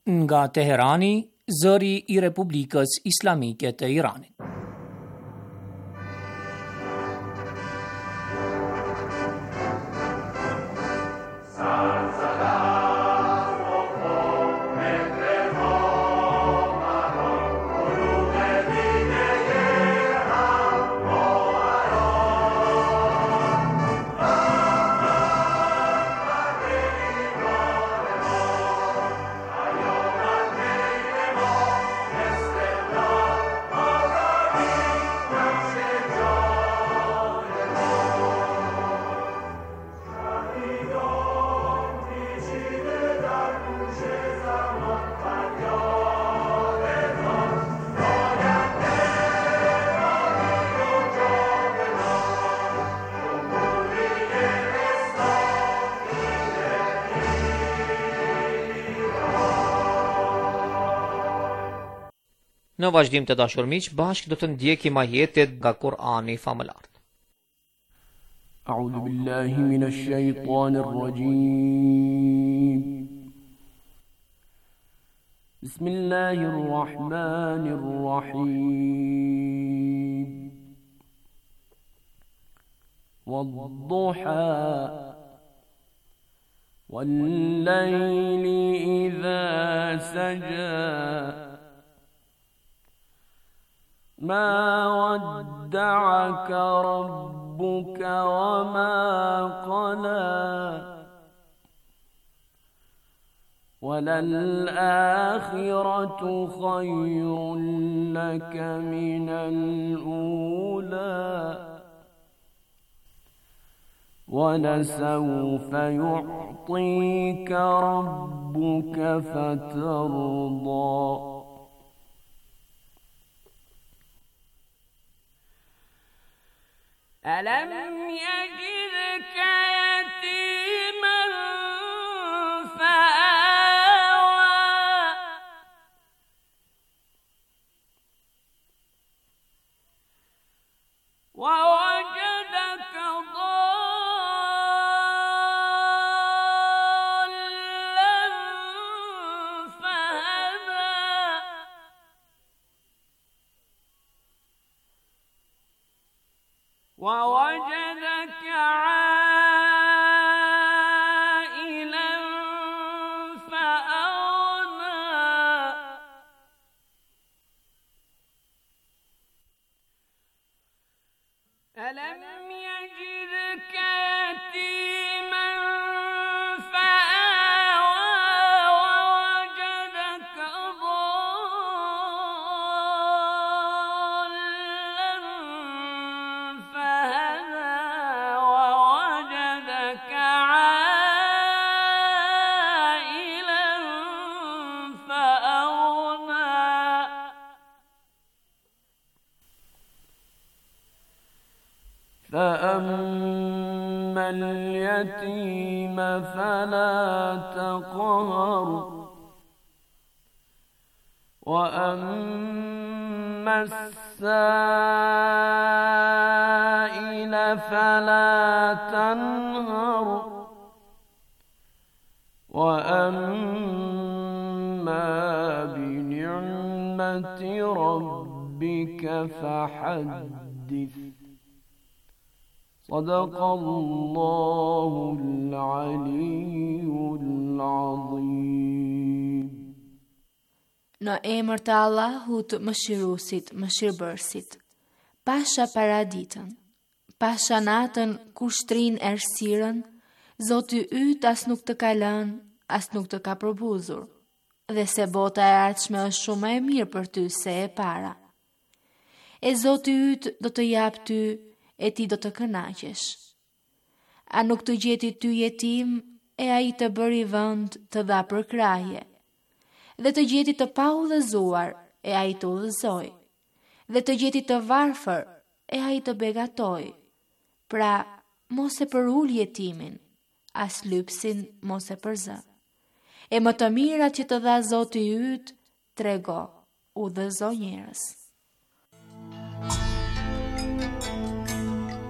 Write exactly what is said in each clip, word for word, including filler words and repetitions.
Nga Teherani, zëri i Republikës Islamike të Iranit. Në vazhdim të dashur miq, bashkë do të ndjekim ajetet nga Kur'ani famëlar. A'udhu billahi minash shaitanir rajim. Bismillahir rahmanir rahim. Wad-duha wal-layli idha saja ما ودعك ربك وما قلى وللآخرة خير لك من الأولى ولسوف يعطيك ربك فترضى ألم يجدك يتيما فآوى ووجدك ضالا فهدى ووجدك عائلا فأغنى ألم يجدك يتيما فآوى ووجدك فأما اليتيم فلا تقهر وأما السائل فلا تنهر وأما بنعمة ربك فحدث صدق الله العلي العظيم. Në emër të Allahut mëshiruesit, mëshirbërësit. Pasha paraditën, pasha natën kur shtrin errësirën, Zoti yt as nuk të ka lënë, as nuk të ka përbuzur, dhe se bota e ardhshme është shumë e mirë për ty se e para. E Zoti yt do të jap ty e ti do të kënaqesh. A nuk të gjeti ty jetim e ai të bëri vend të dha për kraje, dhe të gjeti të pa udhëzuar e ai të udhëzoi, dhe të gjeti të varfër e ai të begatoi. Pra, mos e përul jetimin, as lypsin mos e përzë. E më të mirat që të dha Zoti yt, trego, udhëzo njerëz.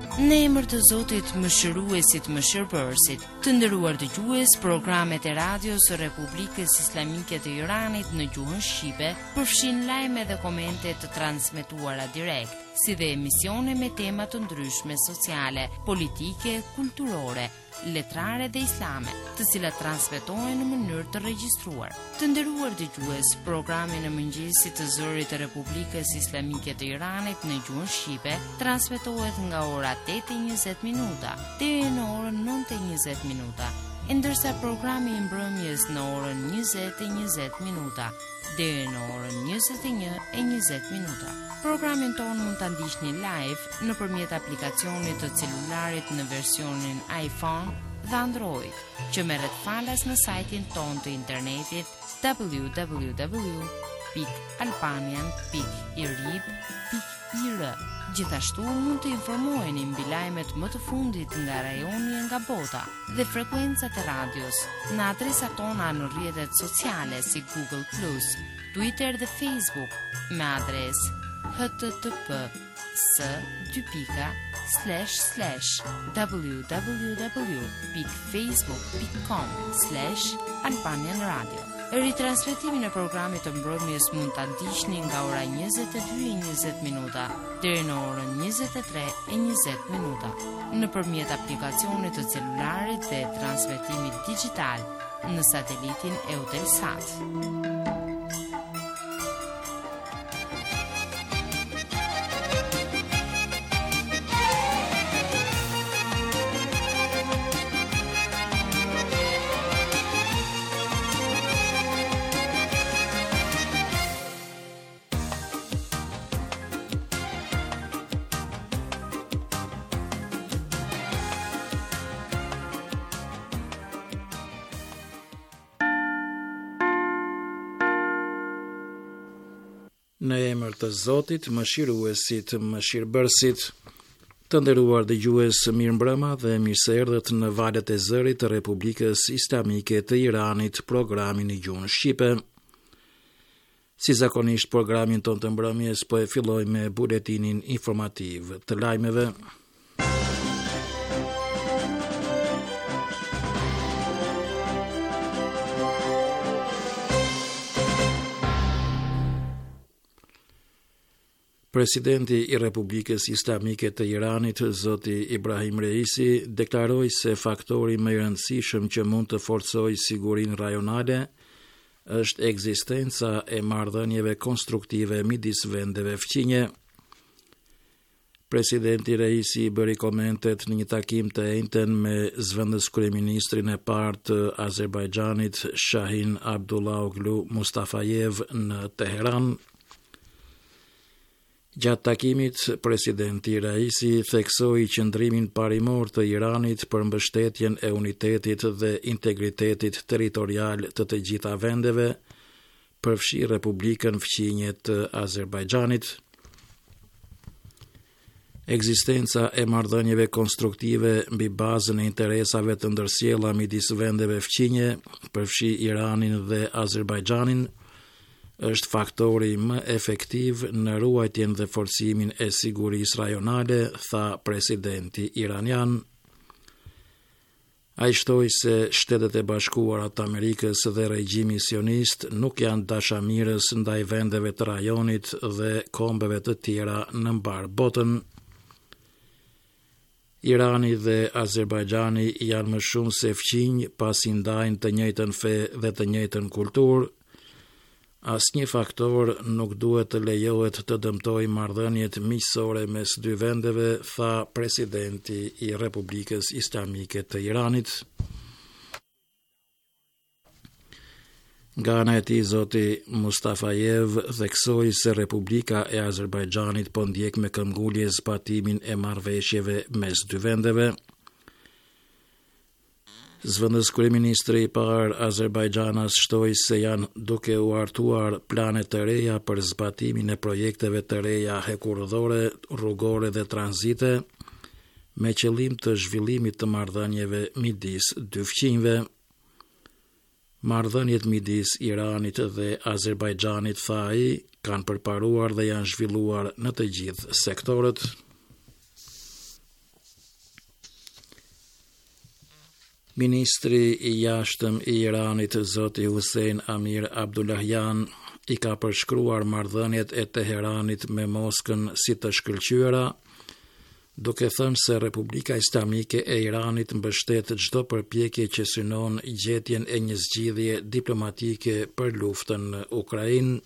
Në emër të Zotit Mëshiruesit Mëshirbërësit, të nderuar dëgjues, programet e radios së Republikës Islamike të Iranit në gjuhën shqipe përfshin lajme dhe komente të transmetuara direkt, si dhe emisione me tema të ndryshme sociale, politike, kulturore, letrare dhe islame, të cilat transmetohen në mënyrë të regjistruar. Të nderuar dëgjues, programi në mëngjesit të zërit të Republikës Islamike të Iranit në gjuhën shqipe transmetohet nga ora tetë e njëzet minuta deri në orën nëntë e njëzet minuta, e ndërsa programi i mbrëmjes në orën njëzet e njëzet minuta deri në orën njëzet e një e njëzet minuta. Programin tonë mund të ndiqni live nëpërmjet aplikacionit të celularit në versionin iPhone dhe Android, që merret falas në sajtin tonë të internetit w w w pikë albanian pikë irib pikë i r. Gjithashtu mund të informoheni mbi lajmet më të fundit nga rajoni e nga bota dhe frekuencat e radios në adresat tona në rrjetet sociale si Google plus, Twitter dhe Facebook me adresë http s dy pika slash slash www pikë facebook pikë com slash albanian radio. Ritransmetimin e programit të mbrëmjes mund ta ndiqni nga ora njëzet e dy e njëzet minuta deri në orën njëzet e tre e njëzet minuta nëpërmjet aplikacionit të celularit dhe transmetimit digjital në satelitin Eutelsat. Në emër të Zotit, Mëshiruesit, Mëshirbërësit, të nderuar dëgjues, mirëmbrëma dhe mirë se erdhët në valët e zërit të Republikës Islamike të Iranit, programin në gjuhën shqipe. Si zakonisht, programin tonë të mbrëmjes po e filloj me buletinin informativ të lajmeve. Presidenti i Republikës Islamike të Iranit, Zoti Ibrahim Reisi, deklaroi se faktori më i rëndësishëm që mund të forcojë sigurinë rajonale është ekzistenca e marrëdhënieve konstruktive midis vendeve fqinje. Presidenti Reisi bëri komentet në një takim të enjten me zëvendës kryeministrin e parë të Azerbajxhanit, Shahin Abdullahoglu Mustafajev në Teheran. Gjatë takimit, presidenti Raisi theksoi qëndrimin parimor të Iranit për mbështetjen e unitetit dhe integritetit territorial të të gjitha vendeve, përfshi Republikën Fqinje të Azerbajxhanit. Ekzistenca e marrëdhënieve konstruktive mbi bazën e interesave të ndërsjella midis vendeve fqinje, përfshi Iranin dhe Azerbajxhanin, është faktori më efektiv në ruajtjen dhe forcimin e sigurisë rajonale, tha presidenti iranian. Ai shtoi se Shtetet e Bashkuara të Amerikës dhe regjimi sionist nuk janë dashamirës ndaj vendeve të rajonit dhe kombeve të tjera në mbar botën. Irani dhe Azerbajxhani janë më shumë se fqinj pasi ndajnë të njëjtën fe dhe të njëjtën kulturë. Asnjë faktor nuk duhet të lejohet të dëmtojë marrëdhëniet miqësore mes dy vendeve, tha presidenti i Republikës Islamike të Iranit. Nga ana e tij, Zoti Mustafajev theksoi se Republika e Azerbajxhanit po ndjek me këmbgulje zbatimin e marrëveshjeve mes dy vendeve. Zëvendës kryeministri i parë Azerbajxhanas shtoi se janë duke u hartuar plane të reja për zbatimin e projekteve të reja hekurëdhore, rrugore dhe tranzite, me qëllim të zhvillimit të marrëdhënieve midis dy fqinjve. Marrëdhëniet midis Iranit dhe Azerbajxhanit, tha ai, kanë përparuar dhe janë zhvilluar në të gjithë sektorët. Ministri i jashtëm i Iranit, zoti Hussein Amir Abdullahian, i ka përshkruar marrëdhëniet e Teheranit me Moskën si të shkëlqyera, duke thënë se Republika Islamike e Iranit mbështet çdo përpjekje që synon gjetjen e një zgjidhje diplomatike për luftën në Ukrainë.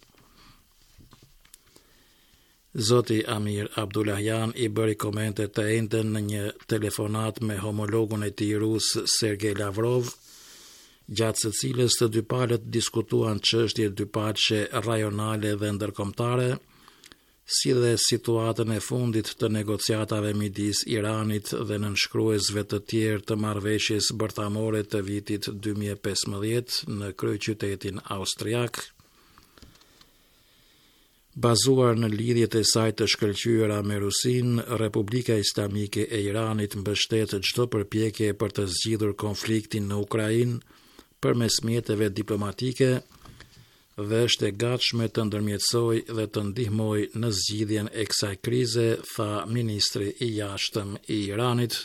Zoti Amir Abdullahian i bëri komente të njëjtën në një telefonat me homologun e tij rus Sergej Lavrov, gjatë së cilës të dy palët diskutuan çështje dypaqe rajonale dhe ndërkombëtare, si dhe situatën e fundit të negociatave midis Iranit dhe nënshkruesve të tjerë të marrëveshjes bërthamore të vitit dy mijë e pesëmbëdhjetë në kryeqytetin austriak. Bazuar në lidhjet e saj të shkëlqyera me Rusinë, Republika Islamike e Iranit mbështet çdo përpjekje për të zgjidhur konfliktin në Ukrainë përmes mjeteve diplomatike dhe është e gatshme të ndërmjetësojë dhe të ndihmojë në zgjidhjen e kësaj krize, tha ministri i jashtëm i Iranit.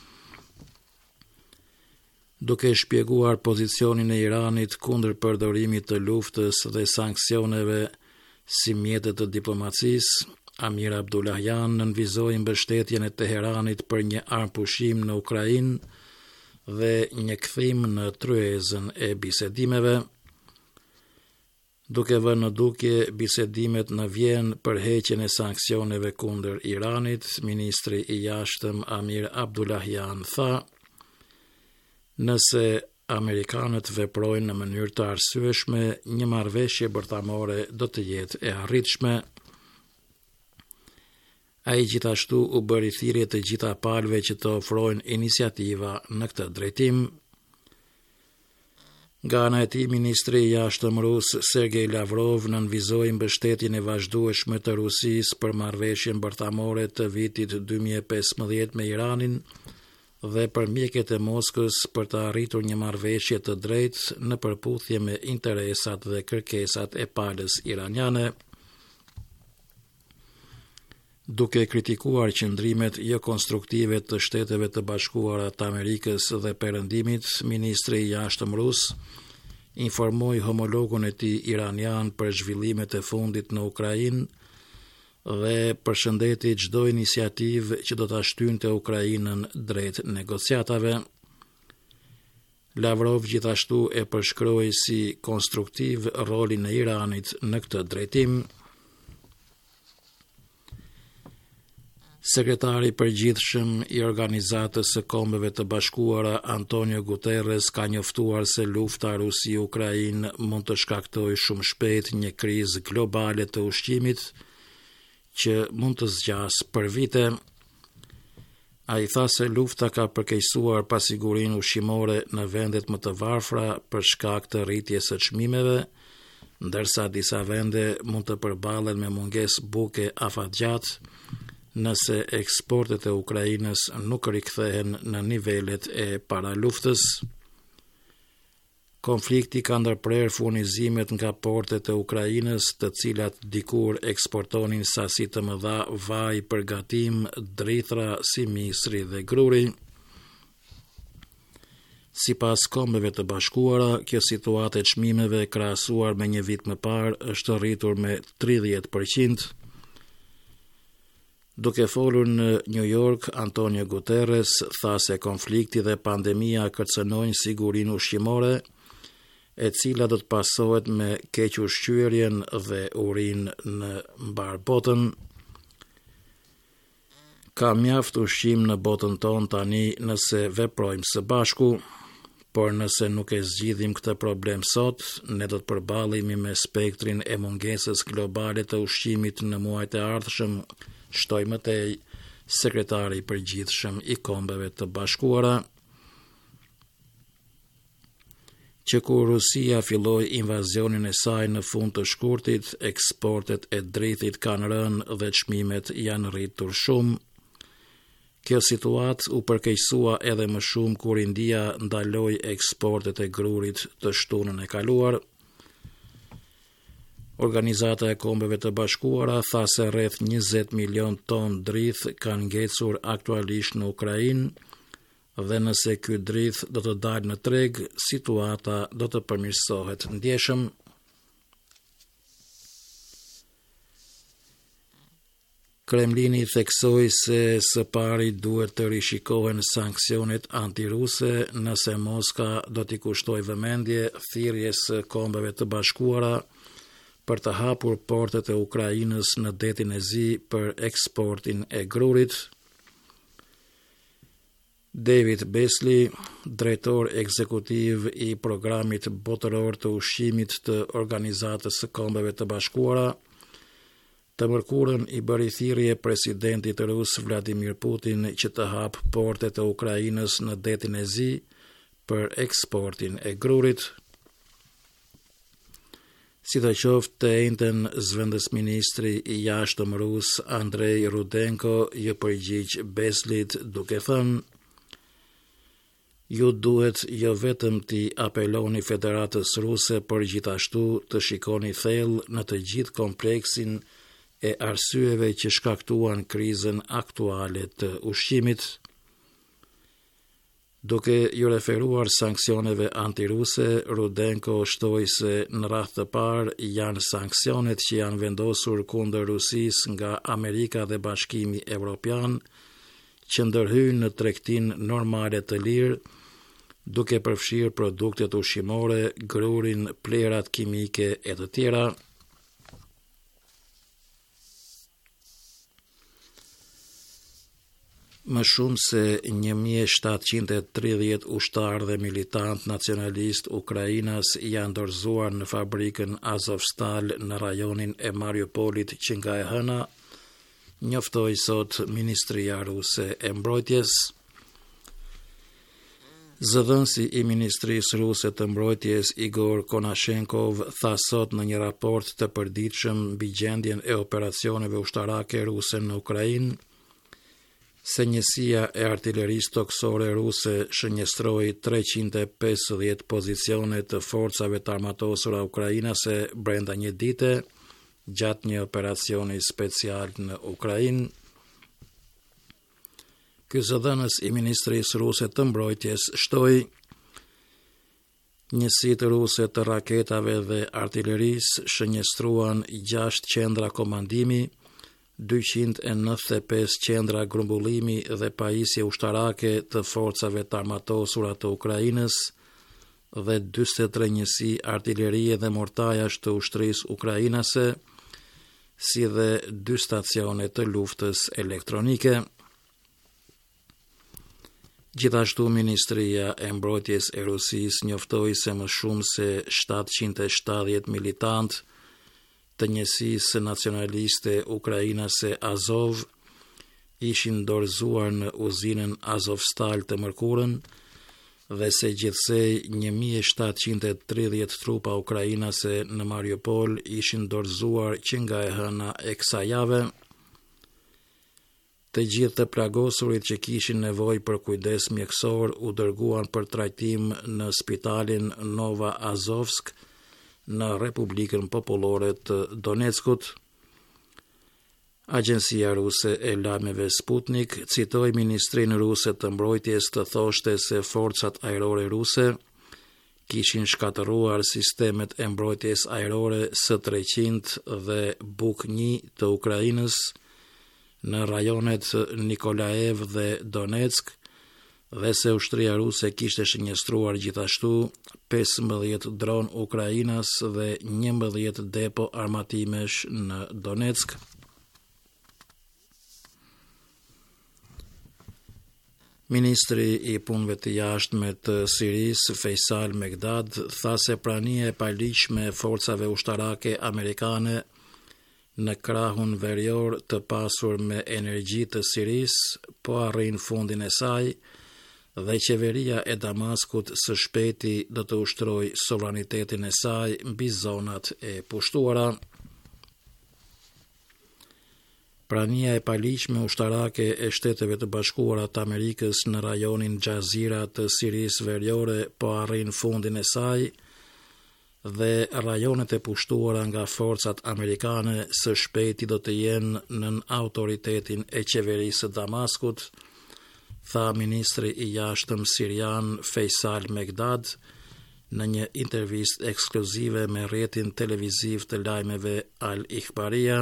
Duke shpjeguar pozicionin e Iranit kundër përdorimit të luftës dhe sanksioneve si mjete të diplomacisë, Amir Abdullahian nënvizoi mbështetjen e Teheranit për një armpushim në Ukrainë dhe një kthim në tryezën e bisedimeve. Duke vënë në dukje bisedimet në Vjenë për heqjen e sanksioneve kundër Iranit, ministri i jashtëm Amir Abdullahian tha: "Nëse Amerikanët veprojnë në mënyrë të arsyeshme, një marrëveshje bërthamore do të jetë e arritshme." Ai gjithashtu u bëri thirrje të gjitha palëve që të ofrojnë iniciativa në këtë drejtim. Nga ana e tij, ministri i jashtëm rus Sergej Lavrov nënvizoi mbështetjen e vazhdueshme të Rusisë për marrëveshjen bërthamore të vitit dy mijë e pesëmbëdhjetë me Iranin dhe për mjeket e Moskës për të arritur një marrëveshje të drejtë në përputhje me interesat dhe kërkesat e palës iraniane. Duke kritikuar qëndrimet jo konstruktive të Shteteve të Bashkuara të Amerikës dhe Perëndimit, ministri i jashtëm rus informoi homologun e tij iranian për zhvillimet e fundit në Ukrainë dhe përshëndeti çdo iniciativë që do ta shtynte Ukrainën drejt negociatave. Lavrov gjithashtu e përshkroi si konstruktiv rolin e Iranit në këtë drejtim. Sekretari i përgjithshëm i Organizatës së Kombeve të Bashkuara Antonio Guterres ka njoftuar se lufta Rusi-Ukrainë mund të shkaktojë shumë shpejt një krizë globale të ushqimit që mund të zgjas për vite. Ai tha se lufta ka përkeqësuar pasigurinë ushqimore në vendet më të varfra për shkak të rritjes së çmimeve, ndërsa disa vende mund të përballen me mungesë buke afatgjatë nëse eksportet e Ukrainës nuk rikthehen në nivelet e para luftës. Konflikti ka ndërprer furnizimet nga portet e Ukrainës, të cilat dikur eksportonin sasi të mëdha vaj për gatim, drithra si misri dhe gruri. Sipas Kombeve të Bashkuara, kjo situatë e çmimeve krahasuar me një vit më parë është rritur me tridhjetë përqind. Duke folur në New York, Antonio Guterres tha se konflikti dhe pandemia kërcënojnë sigurinë ushqimore, e cila do të pasohet me keq ushqyerjen dhe urinë në mbar botën. Ka mjaft ushqim në botën tonë tani nëse veprojmë së bashku, por nëse nuk e zgjidhim këtë problem sot, ne do të përballemi me spektrin e mungesës globale të ushqimit në muajt e ardhshëm, shtoi mëtej sekretari i përgjithshëm i Kombeve të Bashkuara. Që kur Rusia filloi invazionin e saj në fund të shkurtit, eksportet e drithit kanë rënë dhe çmimet janë rritur shumë. Kjo situatë u përkeqësua edhe më shumë kur India ndaloi eksportet e grurit të shtunën e kaluar. Organizata e Kombeve të Bashkuara tha se rreth njëzet milion ton drith kanë ngecur aktualisht në Ukrainë dhe nëse ky drith do të dalë në treg, situata do të përmirësohet ndjeshëm. Kremlini theksoi se së pari duhet të rishikohen sanksionet antiruse nëse Moska do t'i kushtoj vëmendje thirrjes së Kombeve të Bashkuara për të hapur portet e Ukrainës në detin e Zi për eksportin e grurit. David Beasley, drejtor ekzekutiv i programit botëror të ushqimit të Organizatës së Kombeve të Bashkuara, të mërkurën i bëri thirrje presidentit rus Vladimir Putin që të hap portet e Ukrainës në detin e Zi për eksportin e grurit. Sidoqoftë, të njëjtën zëvendësministri i jashtëm rus Andrei Rudenko i përgjigj Beslit duke thënë: ju duhet jo vetëm t'i apeloni Federatës Ruse, por gjithashtu të shikoni thellë në të gjithë kompleksin e arsyeve që shkaktuan krizën aktuale të ushqimit. Duke ju referuar sanksioneve antiruse, Rudenko shtoi se në radhë të parë janë sanksionet që janë vendosur kundër Rusisë nga Amerika dhe Bashkimi Evropian, që ndërhyjnë në tregtinë normale të lirë, duke përfshirë produktet ushqimore, grurin, plerat kimike e të tjera. Më shumë se një mijë e shtatëqind e tridhjetë ushtarë dhe militant nacionalist Ukrainas janë dorëzuar në fabrikën Azovstal në rajonin e Mariupolit që nga e hëna, njoftoi sot Ministria Ruse e Mbrojtjes. Zëdhënësi i Ministrisë Ruse të Mbrojtjes Igor Konashenkov tha sot në një raport të përditshëm mbi gjendjen e operacioneve ushtarake ruse në Ukrainë se njësia e artillerisë toksore ruse shënjestroi treqind e pesëdhjetë pozicione të forcave të armatosura ukrainase brenda një dite gjatë një operacioni special në Ukrainë. Ky zëdhënës i Ministrisë Ruse të Mbrojtjes shtoi njësitë ruse të raketave dhe artillerisë shënjestruan gjashtë qendra komandimi, dyqind e nëntëdhjetë e pesë qendra grumbullimi dhe pajisje ushtarake të forcave të armatosura të Ukrainës dhe dyzet e tre njësi artillerie dhe mortajash të ushtrisë ukrainase, si dhe dy stacione të luftës elektronike. Gjithashtu, Ministria e Mbrojtjes e Rusisë njoftoi se më shumë se shtatëqind e shtatëdhjetë militant të njësisë nacionaliste ukrainase Azov ishin dorëzuar në uzinën Azovstal të mërkurën dhe se gjithsej një mijë e shtatëqind e tridhjetë trupa ukrainase në Mariupol ishin dorëzuar që nga e hëna e kësaj jave. Të gjithë të plagosurit që kishin nevojë për kujdes mjekësor u dërguan për trajtim në spitalin Nova Azovsk në Republikën Popullore të Donetskut. Agjencia ruse e lajmeve Sputnik citoi ministrinë ruse të mbrojtjes të thoshte se forcat ajrore ruse kishin shkatëruar sistemet e mbrojtjes ajrore S treqind dhe Buk një të Ukrainës në rajonet Nikolaev dhe Donetsk, dhe se ushtria ruse kishte shënjestruar gjithashtu pesëmbëdhjetë dron Ukrainas dhe njëmbëdhjetë depo armatimesh në Donetsk. Ministri i punëve të jashtme të Sirisë, Faisal Megdad, tha se prania e paligjshme e forcave ushtarake amerikane në krahun verior të pasur me energji të Sirisë po arrin fundin e saj dhe qeveria e Damaskut së shpejti do të ushtrojë sovranitetin e saj mbi zonat e pushtuara. Prania e paligjshme ushtarake e Shteteve të Bashkuara të Amerikës në rajonin Gjazira të Sirisë veriore po arrin fundin e saj dhe rajonet e pushtuara nga forcat amerikane së shpejti do të jenë nën autoritetin e qeverisë së Damaskut, tha ministri i jashtëm sirian Faisal Megdad në një intervistë ekskluzive me rrjetin televiziv të lajmeve Al Ikhbaria.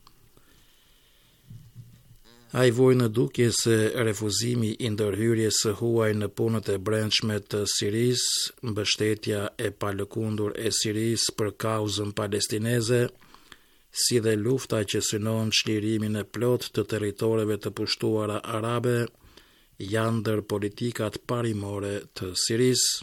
Ai voi në dukje se refuzimi i ndërhyrjes së huaj në punët e brendshme të Sirisë, mbështetja e palëkundur e Sirisë për kauzën palestineze, si dhe lufta që synon çlirimin e plot të territoreve të pushtuara arabe, janë ndër politikat parimore të Sirisë.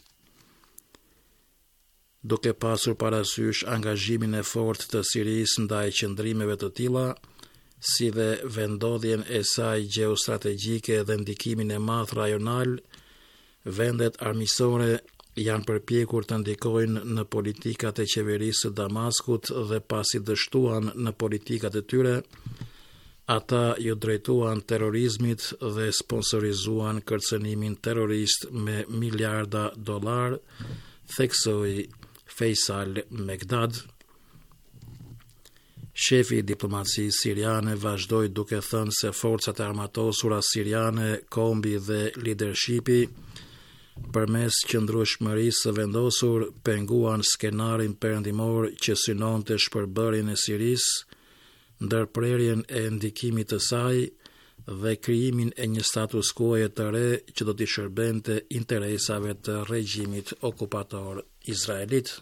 Duke pasur parasysh angazhimin e fortë të Sirisë ndaj qëndrimeve të tilla, si dhe vendodhjen e saj gjeostrategjike dhe ndikimin e madh rajonal, vendet armiqësore janë përpjekur të ndikojnë në politikat e qeverisë së Damaskut dhe pasi dështuan në politikat e tyre, ata ju drejtuan terrorizmit dhe sponsorizuan kërcënimin terrorist me miliarda dollar, theksoi Faisal Megdad. Shefi i diplomacisë siriane vazhdoi duke thënë se forcat e armatosura siriane, kombi dhe leadershipi, përmes qëndrueshmërisë së vendosur, penguan skenarin perëndimor që synonte shpërbërjen e Sirisë, ndërprerjen e ndikimit të saj dhe krijimin e një status quo-je të re që do t'i shërbente interesave të regjimit okupator izraelit.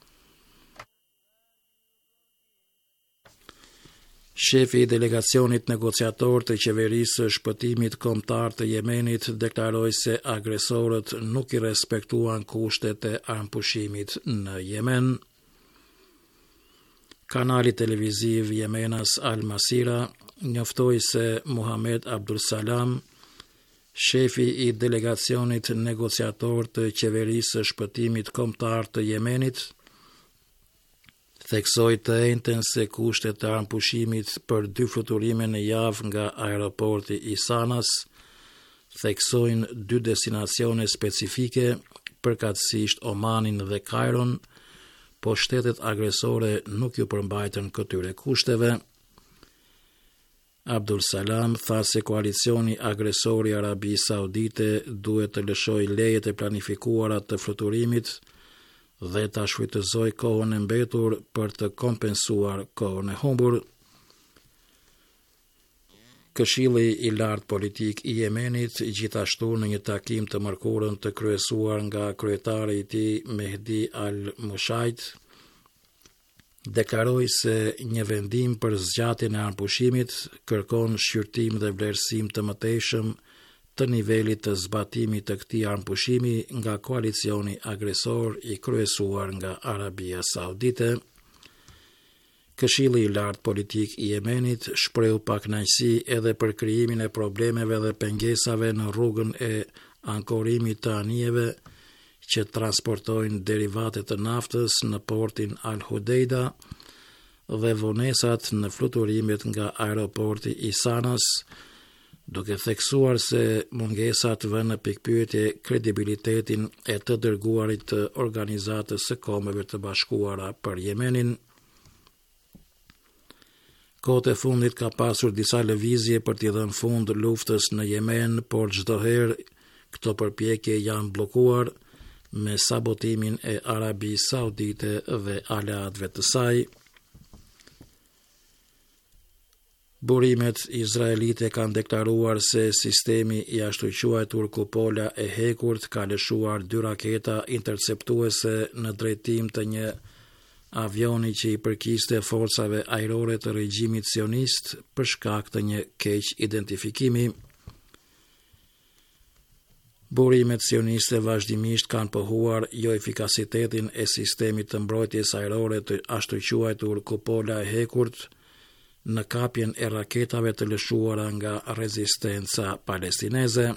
Shefi i delegacionit negociator të qeverisë së shpëtimit kombëtar të Yemenit deklaroi se agresorët nuk i respektuan kushtet e armpushimit në Yemen. Kanali televiziv Yemenas Al Masira njoftoi se Muhammad Abdul Salam, shefi i delegacionit negociator të qeverisë së shpëtimit kombëtar të Yemenit, theksoi të njëjtën se kushtet e armpushimit për dy fluturime në javë nga aeroporti i Sanas theksojnë dy destinacione specifike, përkatësisht Omanin dhe Kairon, po shtetet agresore nuk ju përmbajtën këtyre kushteve. Abdul Salam tha se koalicioni agresor i Arabisë Saudite duhet të lëshojë lejet e planifikuara të fluturimit dhe ta shfrytëzoj kohën e mbetur për të kompensuar kohën e humbur. Këshilli i lartë politik i Yemenit, gjithashtu në një takim të mërkurën të kryesuar nga kryetari i tij Mehdi al-Mushait, deklaroi se një vendim për zgjatjen e armpushimit kërkon shqyrtim dhe vlerësim të mëtejshëm të nivelit të zbatimit të këtij armpushimi nga koalicioni agresor i kryesuar nga Arabia Saudite. Këshilli i lartë politik i Yemenit shprehu pakënaqësi edhe për krijimin e problemeve dhe pengesave në rrugën e ankorimit të anijeve që transportojnë derivate të naftës në portin Al Hudeida dhe vonesat në fluturimet nga aeroporti i Sanas, duke theksuar se mungesat vënë në pikpyetje kredibilitetin e të dërguarit të Organizatës së Kombeve të Bashkuara për Yemenin. Kohët e fundit ka pasur disa lëvizje për t'i dhënë fund luftës në Yemen, por çdo herë këto përpjekje janë bllokuar me sabotimin e Arabisë Saudite dhe aleatëve të saj. Burimet izraelite kanë deklaruar se sistemi i ashtuquajtur Kupola e hekurt ka lëshuar dy raketa interceptuese në drejtim të një avioni që i përkiste forcave ajrore të regjimit sionist për shkak të një keq identifikimi. Burimet sioniste vazhdimisht kanë pohuar jo efikasitetin e sistemit të mbrojtjes ajrore të ashtuquajtur Kupola e hekurt në kapjen e raketave të lëshuara nga rezistenca palestineze.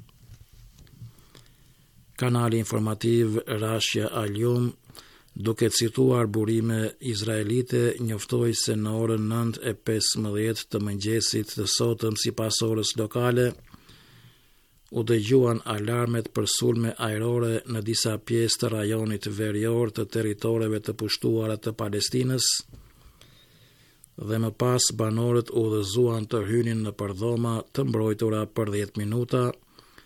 Kanali informativ Rashja Al-Yum, duke cituar burime izraelite, njoftoi se në orën nëntë e pesëmbëdhjetë të mëngjesit të sotëm sipas orës lokale, u dëgjuan alarmet për sulme ajrore në disa pjesë të rajonit verior të territoreve të pushtuara të Palestinës, dhe më pas banorët udhëzuan të hynin në përdhoma të mbrojtura për dhjetë minuta,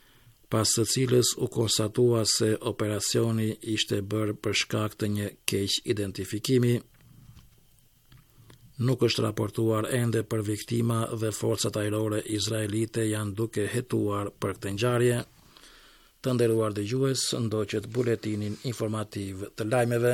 pas së cilës u konstatua se operacioni ishte bërë për shkak të një keq identifikimi. Nuk është raportuar ende për viktima dhe forcat ajrore izraelite janë duke hetuar për këtë ngjarje. Të nderuar dëgjues, ndoqët buletinin informativ të lajmeve.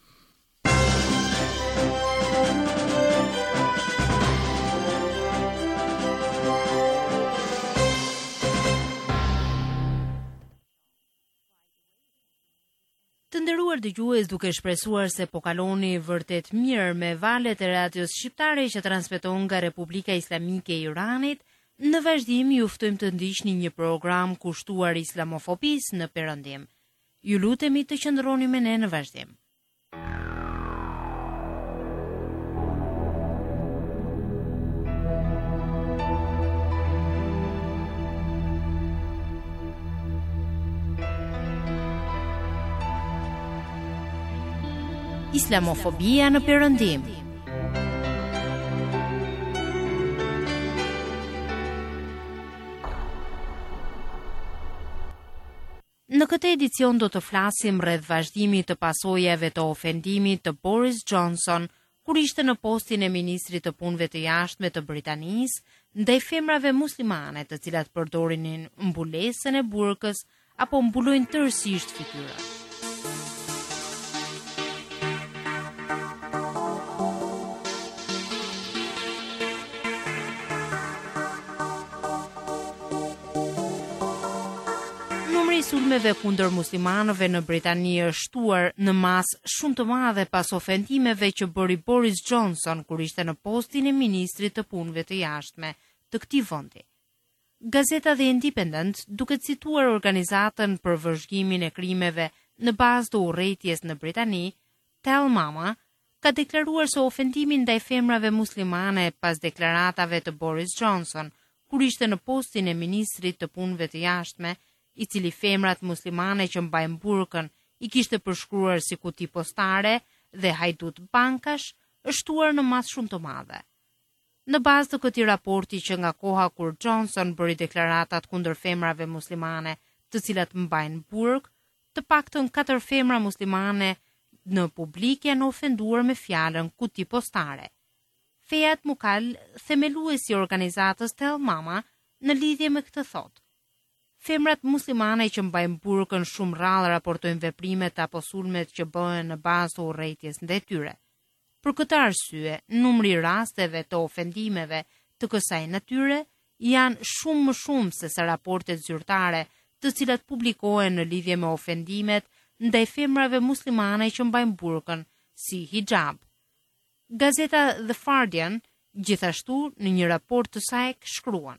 Të nderuar dëgjues, duke shpresuar se po kaloni vërtet mirë me valët e radios shqiptare që transmeton nga Republika Islamike e Iranit, në vazhdim ju ftojmë të ndiqni një program kushtuar islamofobisë në Perëndim. Ju lutemi të qëndroni me ne në vazhdim. Islamofobia në Perëndim. Në këtë edicion do të flasim rreth vazhdimit të pasojave të ofendimit të Boris Johnson kur ishte në postin e ministrit të punëve të jashtme të Britanisë ndaj femrave muslimane, të cilat përdorinin mbulesën e burkës apo mbulojnë tërësisht fytyrën. Sulmeve kundër muslimanëve në Britani është shtuar në masë shumë të madhe pas ofendimeve që bëri Boris Johnson kur ishte në postin e ministrit të punëve të jashtme të këtij vendi. Gazeta The Independent, duke cituar organizatën për vëzhgimin e krimeve në bazë të urrëties në Britani, Tell Mama, ka deklaruar se ofendimi ndaj femrave muslimane pas deklaratave të Boris Johnson kur ishte në postin e ministrit të punëve të jashtme, i cili femrat muslimane që mbajnë burkën i kishte përshkruar si kuti postare dhe hajdut bankash, është shtuar në masë shumë të madhe. Në bazë të këtij raporti që nga koha kur Johnson bëri deklaratat kundër femrave muslimane, të cilat mbajnë burkë, të paktën katër femra muslimane në publik janë ofenduar me fjalën kuti postare. Fejat Mukal, themeluesi i organizatës Tell Mama, në lidhje me këtë thotë: femrat muslimane që mbajnë burkën shumë rrallë raportojnë veprimet apo sulmet që bëhen në bazë të urrëties ndaj tyre. Për këtë arsye, numri i rasteve të ofendimeve të kësaj natyre janë shumë më shumë se sa raportet zyrtare, të cilat publikohen në lidhje me ofendimet ndaj femrave muslimane që mbajnë burkën si hijab. Gazeta The Guardian gjithashtu në një raport të saj shkruan: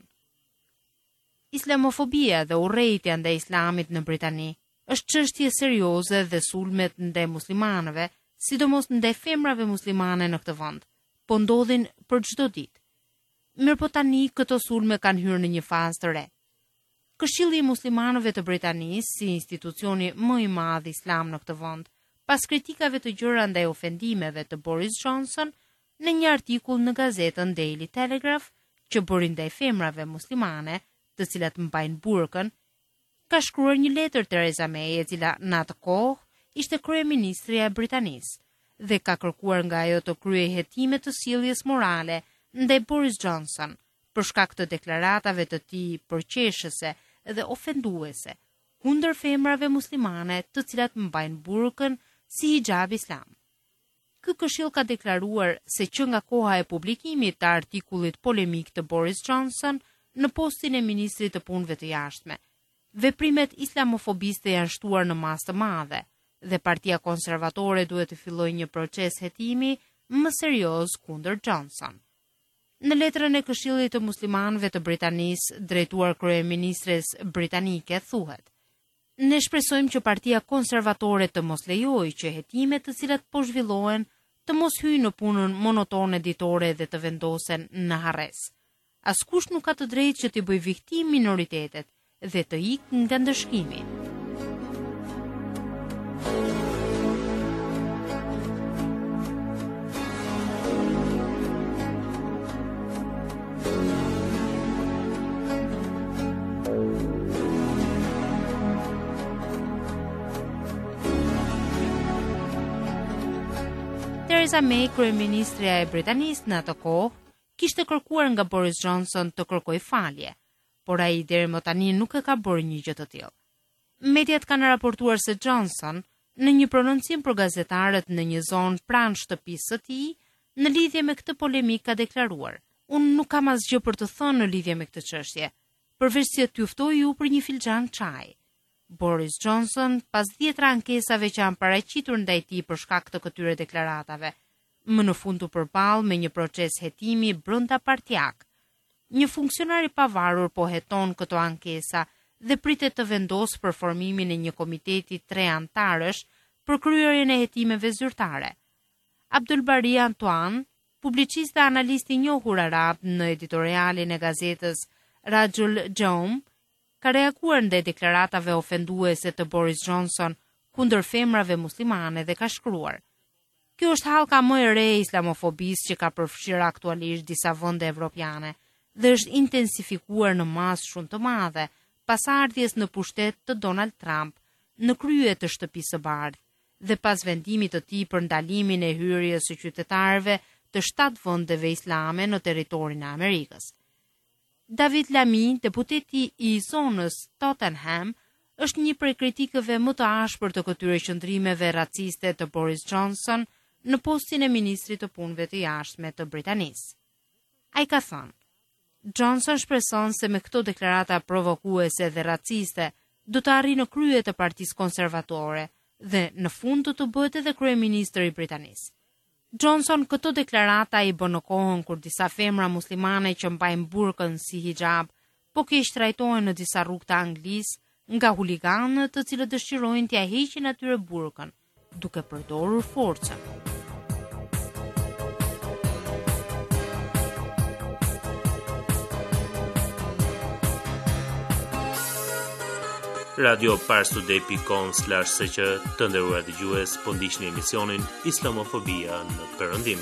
Islamofobia dhe urrëtia ndaj islamit në Britani është çështje serioze dhe sulmet ndaj muslimanëve, sidomos ndaj femrave muslimane në këtë vend, po ndodhin për çdo ditë. Mirëpo tani këto sulme kanë hyrë në një fazë të re. Këshilli i muslimanëve të Britanisë, si institucioni më i madh islam në këtë vend, pas kritikave të gjëra ndaj ofendimeve të Boris Johnson, në një artikull në gazetën Daily Telegraph që bëri ndaj femrave muslimane, të cilat mbajnë burkën, ka shkruar një letër Theresa May, e cila në atë kohë ishte kryeministrja e Britanisë, dhe ka kërkuar nga ajo të kryejë hetime të sjelljes morale ndaj Boris Johnson për shkak të deklaratave të tij përqeshëse dhe ofenduese kundër femrave muslimane të cilat mbajnë burkën si hijab islam. Ky këshill ka deklaruar se që nga koha e publikimit të artikullit polemik të Boris Johnson në postin e ministrit të punëve të jashtme, veprimet islamofobiste janë shtuar në masë të madhe dhe Partia Konservatore duhet të fillojë një proces hetimi më serioz kundër Johnson. Në letrën e Këshillit të Muslimanëve të Britanisë drejtuar kryeministres britanike thuhet: ne shpresojmë që Partia Konservatore të mos lejojë që hetimet të cilat po zhvillohen të mos hyjnë në punën monotone ditore dhe të vendosen në harres. Askush nuk ka të drejtë që t'i bëjë viktimë minoritetet dhe të ikë nga ndëshkimi. Theresa May, kryeministrja e Britanisë në atë kohë, kishte kërkuar nga Boris Johnson të kërkojë falje, por ai deri më tani nuk e ka bërë një gjë të tillë. Mediat kanë raportuar se Johnson, në një prononcim për gazetarët në një zonë pranë shtëpisë së tij, në lidhje me këtë polemik ka deklaruar: "Unë nuk kam asgjë për të thënë në lidhje me këtë çështje, përveç se t'ju ftoj ju për një filxhan çaj." Boris Johnson, pas dhjetra ankesave që janë paraqitur ndaj tij për shkak të këtyre deklaratave, më në fund u përball me një proces hetimi brenda partijak. Një funksionar i pavarur po heton këto ankesa dhe pritet të vendosë për formimin e një komiteti tre antarësh për kryerjen e hetimeve zyrtare. Abdulbari Antoine, publicist dhe analist i njohur arab në editorialin e gazetës Rajul Jaum, ka reaguar ndaj deklaratave ofenduese të Boris Johnson kundër femrave muslimane dhe ka shkruar: "Kjo është hallka më e re e islamofobisë që ka përfshirë aktualisht disa vende evropiane dhe është intensifikuar në masë shumë të madhe pas ardhjes në pushtet të Donald Trump në krye të Shtëpisë së Bardhë dhe pas vendimit të tij për ndalimin e hyrjes së qytetarëve të shtatë vendeve islame në territorin e Amerikës." David Lamy, deputeti i zonës Tottenham, është një prej kritikëve më të ashpër të këtyre qëndrimeve raciste të Boris Johnson në postin e ministrit të punëve të jashtme të Britanisë. Ai ka thënë: "Johnson shpreson se me këto deklarata provokuese dhe raciste do të arrijë në krye të Partisë Konservatore dhe në fund do të bëhet edhe kryeministër i Britanisë." Johnson këto deklarata i bën në kohën kur disa femra muslimane që mbajnë burkën si hijab po keq trajtohen në disa rrugë të Anglisë nga huliganët të cilët dëshirojnë t'ia heqin atyre burkën duke përdorur forcën. Radio Parstude punkt com slash s q të nderuar dëgjues, po ndiqni emisionin Islamofobia në Perëndim.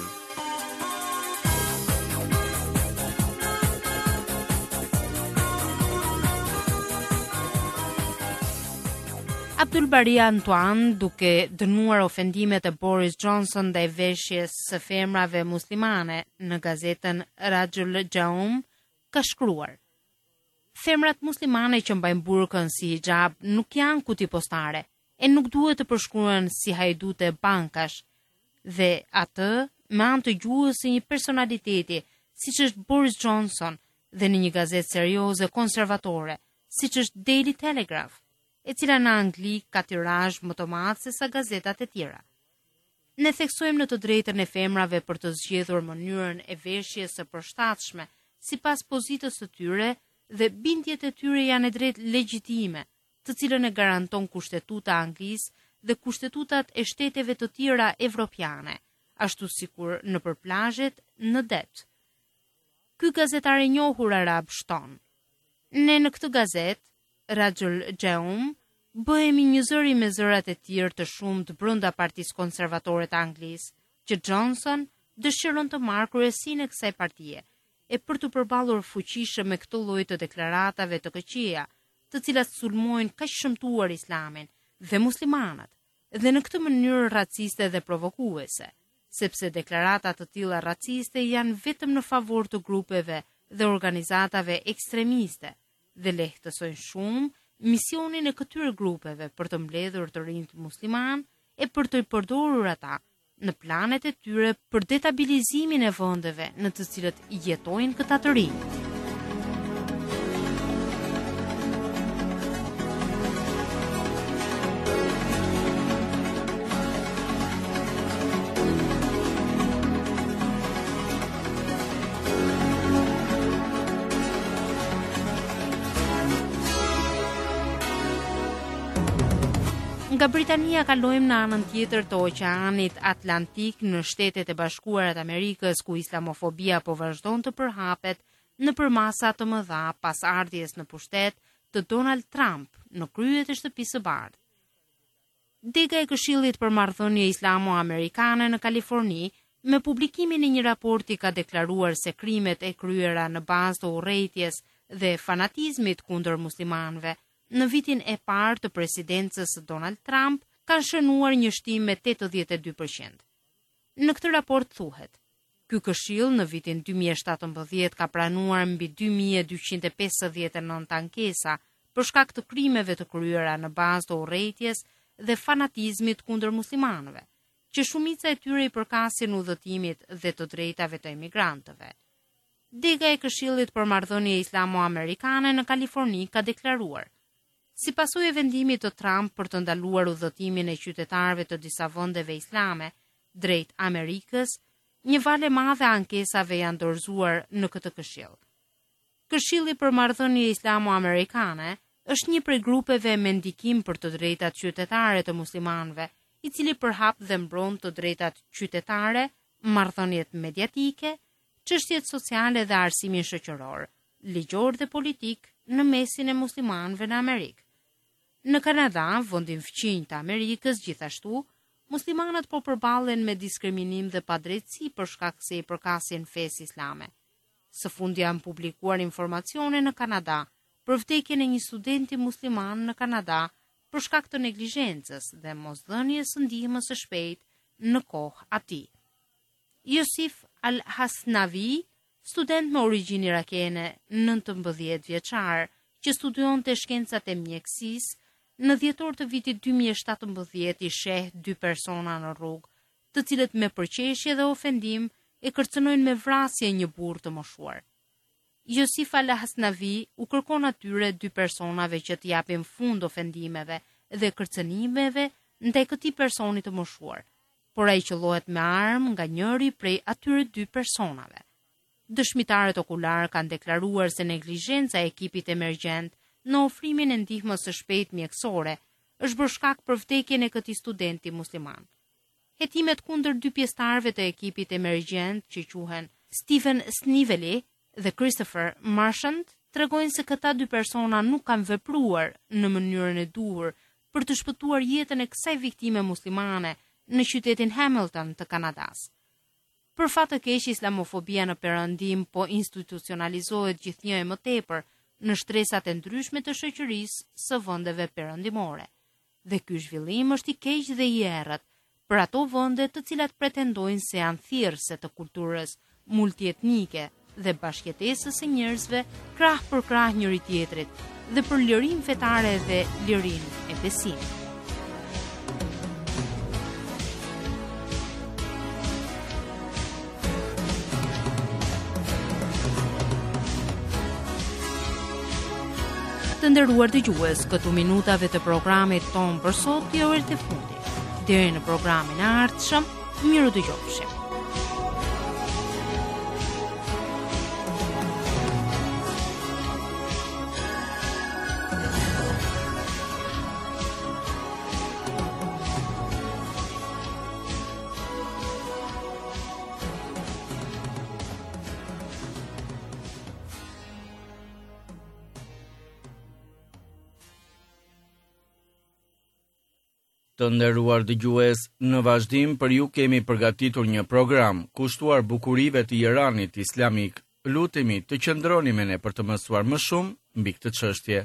Abdulbari Antoine, duke dënuar ofendimet e Boris Johnson ndaj veshjes së femrave muslimane në gazetën Rajul Jaum, ka shkruar: "Femrat muslimane që mbajnë burkën si hijab nuk janë kuti postare e nuk duhet të përshkruhen si hajdute bankash, dhe atë me anë të gjuhës së një personaliteti siç është Boris Johnson dhe në një gazetë serioze konservatore siç është Daily Telegraph, e cila në angli ka tirazh më të madh se sa gazetat e tjera. Ne theksojmë në të drejtën e femrave për të zgjedhur mënyrën e veshjes së përshtatshme sipas pozitës së tyre dhe bindjet e tyre janë e drejtë legjitime, të cilën e garanton kushtetuta anglisë dhe kushtetutat e shteteve të tjera evropiane, ashtu sikur në plazhet në det." Ky gazetar i njohur arab shton: "Ne në këtë gazetë, Rajul Jaum, bëhemi një zëri me zërat e tjerë të shumtë brenda Partisë Konservatore të Anglisë, që Johnson dëshiron të marrë kryesinë e kësaj partie, e për të përballur fuqishëm me këtë lloj të deklaratave të këqija, të cilat sulmojnë kaq shëmtuar Islamin dhe muslimanët, dhe në këtë mënyrë raciste dhe provokuese, sepse deklarata të tilla raciste janë vetëm në favor të grupeve dhe organizatave ekstremiste dhe lehtësojnë shumë misionin e këtyre grupeve për të mbledhur të rinjt musliman e për të i përdorur ata në planet e tyre për destabilizimin e vendeve në të cilët jetojnë këta të rinj." Nga Britania kalojmë në anën tjetër të oqeanit Atlantik në Shtetet e Bashkuara të Amerikës, ku islamofobia po vazhdon të përhapet në përmasa të mëdha pas ardhjes në pushtet të Donald Trump në krye të Shtëpisë së Bardhë. Dega e Këshillit për Marrëdhënie Islamo-Amerikane në Kaliforni, me publikimin e një raporti, ka deklaruar se krimet e kryera në bazë të urrëties dhe fanatizmit kundër muslimanëve në vitin e parë të presidencës së Donald Trump kanë shënuar një shtim me tetëdhjetë e dy përqind. Në këtë raport thuhet: ky këshill në vitin dy mijë e shtatëmbëdhjetë ka pranuar mbi dy mijë e dyqind e pesëdhjetë e nëntë ankesa për shkak të krimeve të kryera në bazë të urrëties dhe fanatizmit kundër muslimanëve, që shumica e tyre i përkasin udhëtimit dhe të drejtave të emigrantëve. Dega e Këshillit për Marrëdhënie Islamo-Amerikane në Kaliforni ka deklaruar: si pasojë e vendimit të Trump për të ndaluar udhëtimin e qytetarëve të disa vendeve islame drejt Amerikës, një valë e madhe ankesave janë dorëzuar në këtë këshill. Këshilli për Marrëdhënie Islamo-Amerikane është një prej grupeve me ndikim për të drejtat qytetare të muslimanëve, i cili përhap dhe mbron të drejtat qytetare, marrëdhëniet mediatike, çështjet sociale dhe arsimin shoqëror, ligjor dhe politik në mesin e muslimanëve në Amerikë. Në Kanada, vendin fëqinj të Amerikës, gjithashtu, muslimanët po përballen me diskriminim dhe padrejtësi për shkak se i përkasin fesë islame. Së fundi janë publikuar informacione në Kanada për vdekjen e një studenti musliman në Kanada për shkak të neglizhencës dhe mosdhënies së ndihmës së shpejtë në kohë atij. Yosif Al-Hasnavi, student me origjinë irakene, nëntëmbëdhjetë vjeçar, që studionte shkencat e mjekësisë, në dhjetor të vitit dy mijë e shtatëmbëdhjetë i sheh dy persona në rrugë, të cilët me përqeshje dhe ofendim e kërcënojnë me vrasje një burr të moshuar. Yosif Al-Hasnavi u kërkon atyre dy personave që t'i japin fund ofendimeve dhe kërcënimeve ndaj këtij personi të moshuar, por ai qellohet me armë nga njëri prej atyre dy personave. Dëshmitarët okular kanë deklaruar se neglizhenca e ekipit emergjent në ofrimin e ndihmës së shpejtë mjekësore është bërë shkak për vdekjen e këtij studenti musliman. Hetimet kundër dy pjesëtarëve të ekipit emergjent, që quhen Stephen Snively dhe Christopher Marchand, tregojnë se këta dy persona nuk kanë vepruar në mënyrën e duhur për të shpëtuar jetën e kësaj viktime muslimane në qytetin Hamilton të Kanadas. Për fat të keq, islamofobia në perëndim po institucionalizohet gjithnjë e më tepër në shtresat e ndryshme të shoqërisë së vendeve perëndimore. Dhe ky zhvillim është i keq dhe i errët për ato vende të cilat pretendojnë se janë thirrëse të kulturës multietnike dhe bashkëjetesës së njerëzve krah për krah njëri tjetrit dhe për lirinë fetare dhe lirinë e besimit. Të nderuar dëgjues, këtu minutave të programit ton për sot janë erdhë të fundit. Deri në programin e ardhshëm, miru dëgjofshim. Të nderuar dëgjues, në vazhdim për ju kemi përgatitur një program kushtuar bukurive të Iranit islamik. Lutemi të qëndroni me ne për të mësuar më shumë mbi këtë çështje.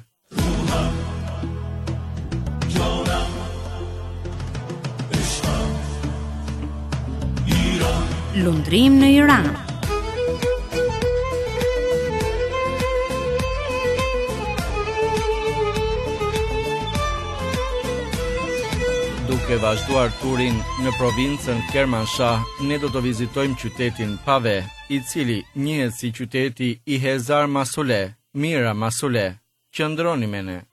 Lundrim në Iran. Duke vazhduar turin në provincën Kermanshah, ne do të vizitojmë qytetin Pave, i cili njihet si qyteti i Hezar Masule, Mira Masule. Qëndroni me ne.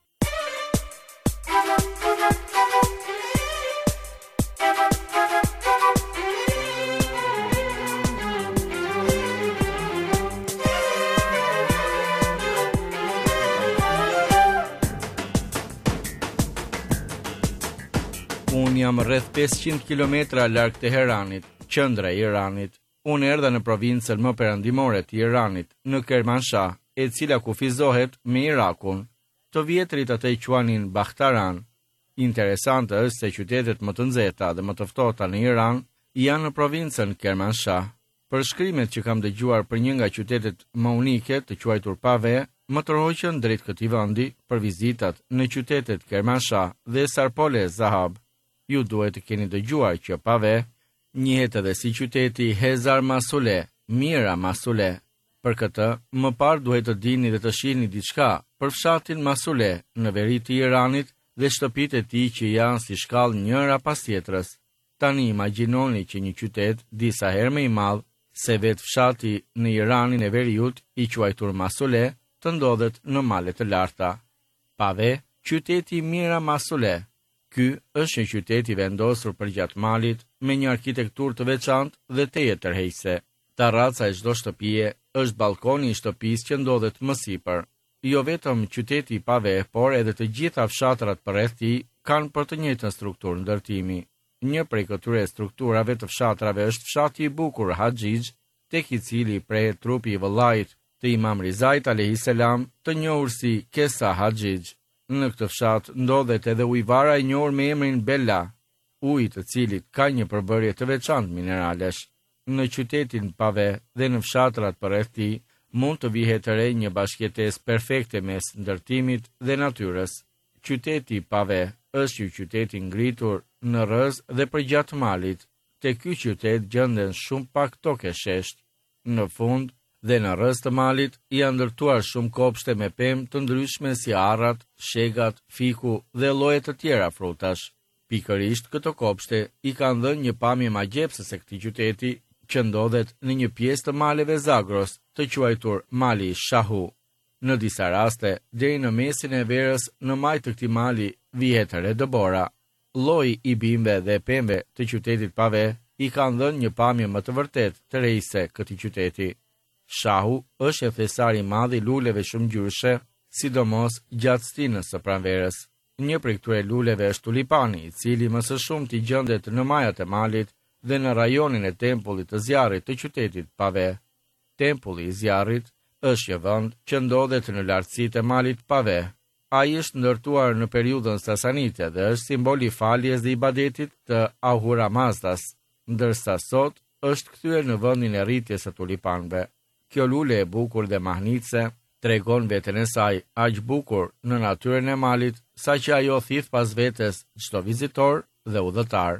Unë jam rreth pesëqind kilometra larg Teheranit, qendra e Iranit. Unë erdha në provincën më perëndimore të Iranit, në Kermanshah, e cila kufizohet me Irakun. Të vjetrit atë i quanin Bakhtaran. Interesante është se qytetet më të nxehta dhe më të ftohta në Iran janë në provincën Kermanshah. Për shkrimet që kam dëgjuar për një nga qytetet më unike të quajtur Pave, më tërhoqën drejt këtij vendi për vizitat në qytetet Kermanshah dhe Sarpole Zahab. Ju duhet të keni dëgjuar që Pave Njihet edhe si qyteti Hezar Masule, Mira Masule. Për këtë, më parë duhet të dini dhe të shihni diçka për fshatin Masule në veri të Iranit dhe shtëpitë e tij që janë si shkallë njëra pas tjetrës. Tani imagjinoni që një qytet disa herë më i madh se vetë fshati në Iranin e veriut i quajtur Masule të ndodhet në male të larta. Pave, qyteti Mira Masule. Ky është një qytet i vendosur përgjatë malit me një arkitekturë të veçantë dhe teje tërheqëse. Terraca e çdo shtëpie është balkoni i shtëpisë që ndodhet më sipër. Jo vetëm qyteti i Pave, por edhe të gjitha fshatrat përreth tij kanë për të njëjtën strukturë ndërtimi. Një prej këtyre strukturave të fshatrave është fshati i bukur Haxhix, tek i cili prehet trupi i vëllait të Imam Rizait alayhis salam, të njohur si Kesa Haxhix. Në këtë fshat ndodhet edhe ujvara e njohur me emrin Bella, uji i të cilit ka një përbërje të veçantë mineralesh. Në qytetin Pave dhe në fshatrat përreth tij mund të vihet re një bashkëtesë perfekte mes ndërtimit dhe natyrës. Qyteti Pave është një qytet i ngritur në rrëz dhe përgjatë malit. Te ky qytet gjenden shumë pak tokë shesht. Në fund dhe në rrëz të malit janë ndërtuar shumë kopshte me pemë të ndryshme si arrat, shegat, fiku dhe lloje të tjera frutash. Pikërisht këto kopshte i kanë dhënë një pamje magjepsëse këtij qyteti që ndodhet në një pjesë të maleve Zagros, të quajtur Mali Shahu. Në disa raste, deri në mesin e verës në maj të këtij mali vihet re dëbora. Lloji i bimëve dhe pemëve të qytetit Pave i kanë dhënë një pamje më të vërtet të rejse këtij qyteti. Shahu është e thesari i madh i luleve shumëngjyrëshe, sidomos gjatë stinës së pranverës. Një prej këtyre luleve është tulipani, i cili më së shumti gjendet në majat e malit dhe në rajonin e tempullit të zjarrit të qytetit Pave. Tempulli i zjarrit është një vend që ndodhet në lartësitë e malit Pave. Ai është ndërtuar në periudhën sasanite dhe është simbol i faljes dhe ibadetit të Ahura Mazdas, ndërsa sot është kthyer në vendin e rritjes së tulipanëve. Kjo lule e bukur dhe mahnitse tregon veten e saj aq bukur në natyrën e malit, saqë ajo thith pas vetes çdo vizitor dhe udhëtar.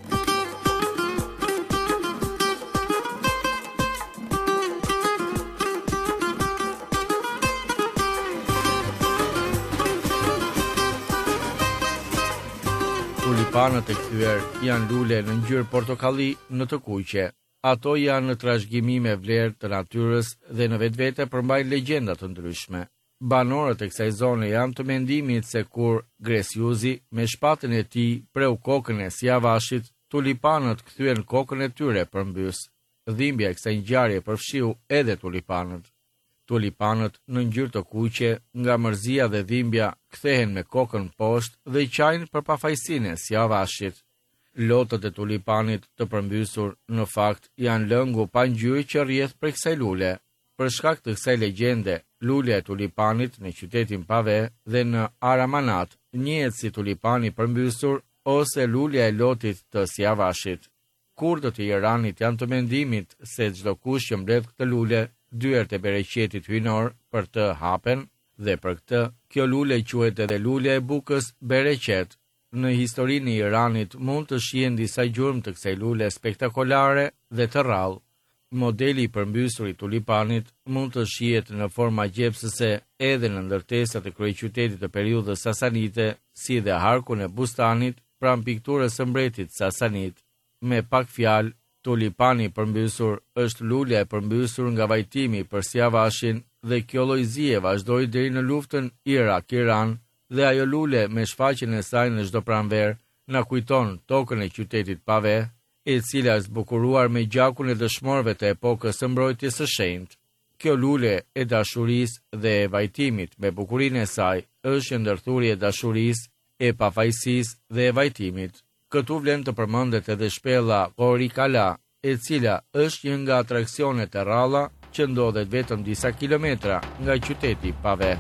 Tulipanët e kthyer janë lule në ngjyrë portokalli në të kuqe. Ato janë në trashëgimi me vlerë të natyrës dhe në vetvete përmbajnë legjenda të ndryshme. Banorët e kësaj zone janë të mendimit se kur Gresiusi me shpatën e tij preu kokën e Siavashit, tulipanët kthyen kokën e tyre përmbys. Dhimbja e kësaj ngjarje përfshiu edhe tulipanët. Tulipanët në ngjyrë të kuqe, nga mërzia dhe dhimbja, kthehen me kokën poshtë dhe qajnë për pafajësinë e Siavashit. Lotët e tulipanit të përmbysur në fakt janë lëngu pa ngjyrë që rrjedh prej kësaj lule. Për shkak të kësaj legjende, lulja e tulipanit në qytetin Pave dhe në Aramanat njihet si tulipani përmbysur ose lulja e lotit të Siavashit. Kurdët e Iranit janë të mendimit se çdo kush që mbledh këtë lule, dyert e bereqetit hyjnor për të hapen dhe për këtë kjo lule quhet edhe lulja e bukës bereqet. Në historinë e Iranit mund të shihen disa gjurmë të kësaj lule spektakolare dhe të rrallë. Modeli i përmbysur i tulipanit mund të shihet në forma gjepsëse edhe në ndërtesat e kryeqytetit të periudhës sasanite, si dhe harkun e bustanit pranë pikturës së mbretit sasanit. Me pak fjalë, tulipani i përmbysur është lulja e përmbysur nga vajtimi për Siavashin dhe kjo llojzie vazhdoi deri në luftën Irak-Iran. Dhe ajo lule me shfaqjen e saj në çdo pranverë na kujton tokën e qytetit Pave, e cila është zbukuruar me gjakun e dëshmorëve të epokës së mbrojtjes së shenjtë. Kjo lule e dashurisë dhe e vajtimit me bukurinë e saj është një ndërthurje e dashurisë, e pafajësisë dhe e vajtimit. Këtu vlen të përmendet edhe shpella Gori Kala, e cila është një nga atraksionet e rralla që ndodhet vetëm disa kilometra nga qyteti Pave.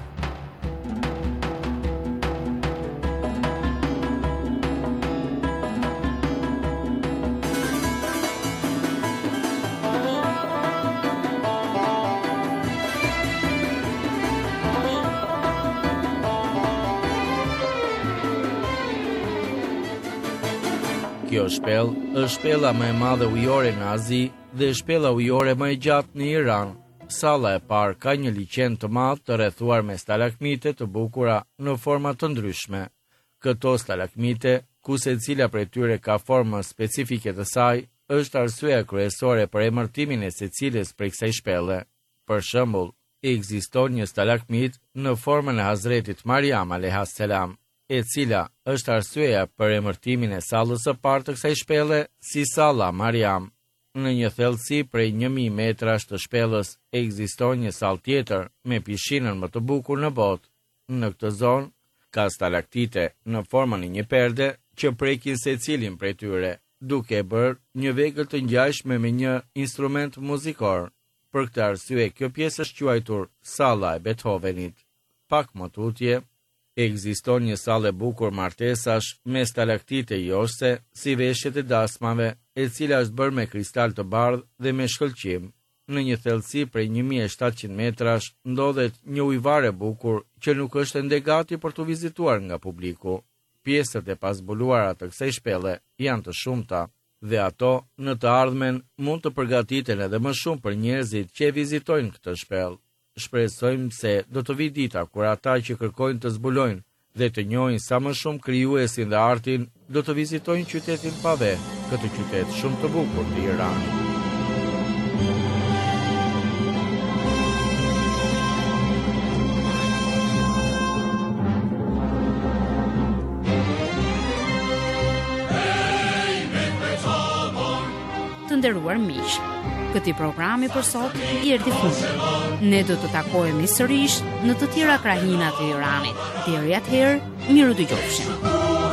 Kjo Kjo shpellë është shpella më e madhe ujore në Azi dhe shpella ujore më e gjatë në Iran. Salla e parë ka një liqen të madh të rrethuar me stalagmite të bukura në forma të ndryshme. Këto stalagmite, ku secila prej tyre ka formën specifike të saj, është arsyeja kryesore për emërtimin e secilës prej kësaj shpelle. Për shembull, ekziston një stalagmit në formën e Hazretit Mariam alayhis salam, e cila është arsyeja për emërtimin e sallës së parë të kësaj shpelle si Salla Mariam. Në një thellësi prej një mijë metrash të shpellës ekziston një sallë tjetër me pishinën më të bukur në botë. Në këtë zonë ka stalaktite në formën e një perde që prekin secilin prej tyre, duke bërë një vegël të ngjashme me një instrument muzikor. Për këtë arsye, kjo pjesë është quajtur Salla e Beethovenit. Pak më tutje, ekziston një sallë e bukur martesash me stalaktite joshse si veshjet e dasmave, e cila është bërë me kristal të bardhë dhe me shkëlqim. Në një thellësi prej një mijë e shtatëqind metrash ndodhet një ujvar e bukur që nuk është ende gati për të vizituar nga publiku. Pjesët e pazbuluara të kësaj shpelle janë të shumta dhe ato në të ardhmen mund të përgatiten edhe më shumë për njerëzit që e vizitojnë këtë shpellë. Shpresojmë se do të vi dita kur ata që kërkojnë të zbulojnë dhe të njohin sa më shumë krijuesin dhe artin do të vizitojnë qytetin Pave, këtë qytet shumë të bukur të Iranit. Të nderuar miq, këtij programi për sot i erdhi fundi. Ne do të takohemi sërish në të tjera krahina të Iranit. Deri atëherë, miru dëgjofshim.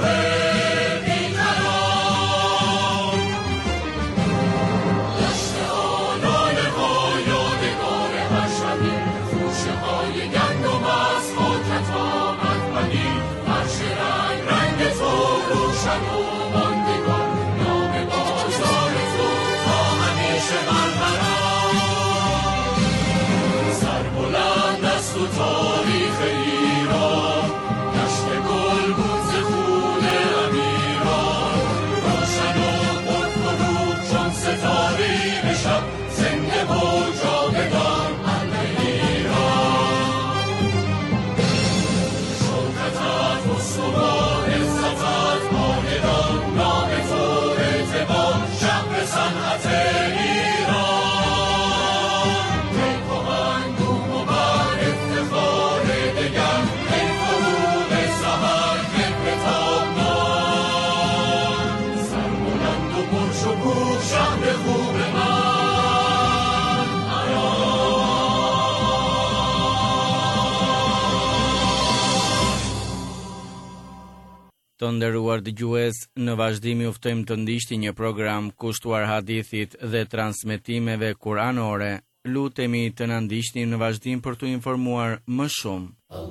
Të nderuar dëgjues, në vazhdim ju ftojmë të ndiqni një program kushtuar hadithit dhe transmetimeve kuranore. Lutemi të na ndiqni në vazhdim për t'u informuar më shumë.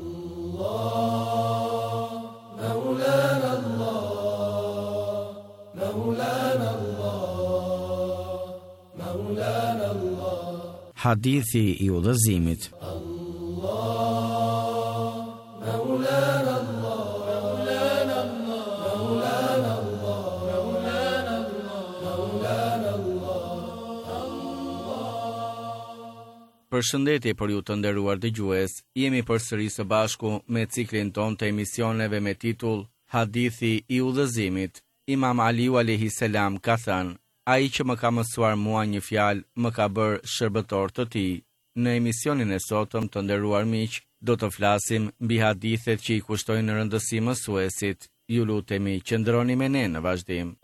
Allah, Maulana Allah, Maulana Allah, Maulana Allah. Hadithi i udhëzimit. Përshëndetje për ju të nderuar dëgjues, jemi përsëri së bashku me ciklin ton të emisioneve me titull Hadithi i udhëzimit. Imam Aliu alayhis salam ka thënë, ai që më ka mësuar mua një fjalë, më ka bërë shërbëtor të tij. Në emisionin e sotëm të nderuar miq, do të flasim mbi hadithet që i kushtojnë rëndësi mësuesit. Ju lutemi qëndroni me ne në vazhdim.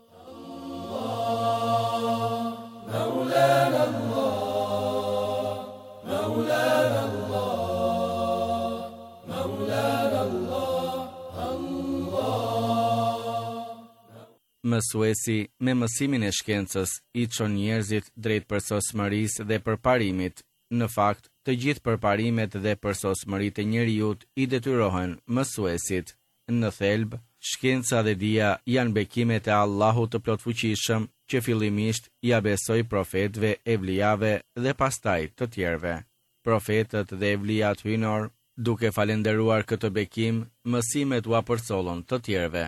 Mësuesi me mësimin e shkencës i çon njerëzit drejt përsosmërisë dhe përparimit. Në fakt, të gjithë përparimet dhe përsosmëritë e njerëzit i detyrohen mësuesit. Në thelb, shkenca dhe dija janë bekimet e Allahut të plotfuqishëm që fillimisht ja besoi profetëve, evlijave dhe pastaj të tjerëve. Profetët dhe evlijat hyjnor, duke falenderuar këtë bekim, mësimet u apërcollën të tjerëve.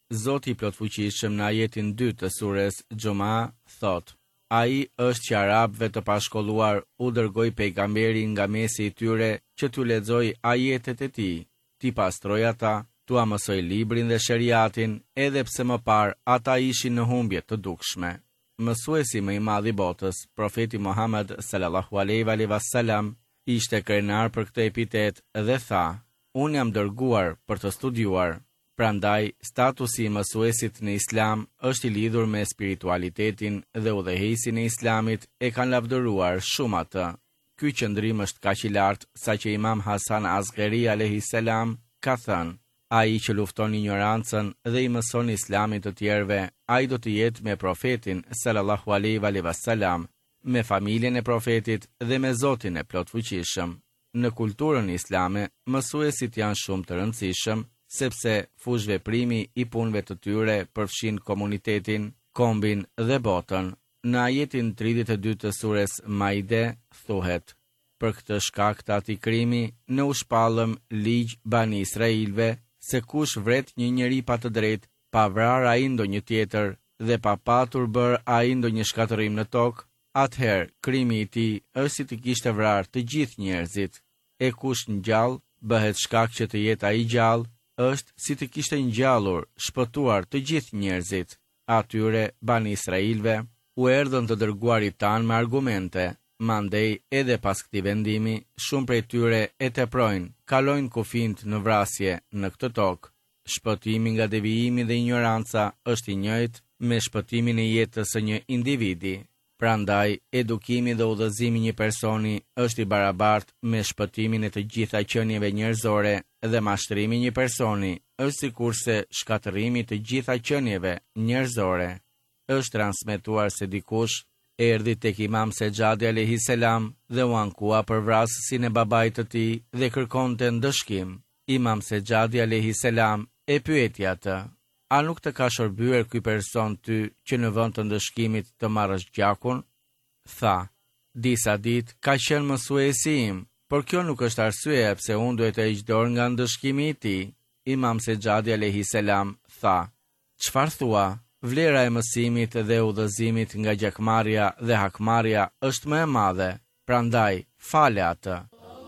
Zoti i plotfuqishëm në ajetin dy të surës Xhuma thot: Ai është që arabëve të pashkolluar u dërgoi pejgamberin nga mesi i tyre që t'u lexoj ajetet e tij, t'i pastroj ata, t'u mësoj librin dhe shariatin, edhe pse më parë ata ishin në humbje të dukshme. Mësuesi më i madh i botës, profeti Muhammed sallallahu alaihi wasallam, ishte krenar për këtë epitet dhe tha: Unë jam dërguar për të studiuar. Prandaj, statusi i mësuesit në Islam është i lidhur me spiritualitetin dhe udhëheqësin e Islamit e kanë lavdëruar shumë atë. Ky qëndrim është kaq i lartë saqë Imam Hasan Asghari alayhi salam ka thënë: ai që lufton ignorancën dhe i mëson Islamin të tjerëve, ai do të jetë me profetin sallallahu alaihi wasallam, me familjen e profetit dhe me Zotin e plotfuqishëm. Në kulturën islame, mësuesit janë shumë të rëndësishëm, sepse fush veprimi i punëve të tyre përfshin komunitetin, kombin dhe botën. Në ajetin tridhjetë e dy të surës Maide thuhet: Për këtë shkak të atij krimi, ne u shpallëm ligj Bani Israilve se kush vret një njeri pa të drejtë, pa vrarë ai ndonjë tjetër dhe pa patur bërë ai ndonjë shkatërrim në tokë, atëherë krimi i tij është si të kishte vrarë të gjithë njerëzit. E kush ngjall bëhet shkak që të jetë ai gjallë, është si të kishte ngjallur, shpëtuar të gjithë njerëzit. Atyre Bani Israilve u erdhën të dërguarit tan me argumente, mandej edhe pas këtij vendimi, shumë prej tyre e teprojnë, kalojnë kufijt në vrasje në këtë tokë. Shpëtimi nga devijimi dhe ignoranca është i njëjtë me shpëtimin e jetës së një individi. Prandaj, edukimi dhe udhëzimi një personi është i barabartë me shpëtimin e të gjitha qenieve njerëzore dhe mashtrimi një personi është sikurse shkatërrimi të gjitha qenieve njerëzore. Është transmetuar se dikush erdhi tek Imam Sejadi alayhi salam dhe u ankua për vrasësin e babait të tij dhe kërkonte ndëshkim. Imam Sejadi alayhi salam e pyeti atë: A nuk të ka shërbyer ky person ty që në vend të ndëshkimit të marrësh gjakun? Tha: Disa ditë ka qenë mësuesi im, por kjo nuk është arsye pse unë duhet të heq dorë nga ndëshkimi i tij. Imam Sejadi alayhi salam tha: Çfarë thua? Vlera e mësimit dhe udhëzimit nga gjakmarrja dhe hakmarrja është më e madhe, prandaj fale atë.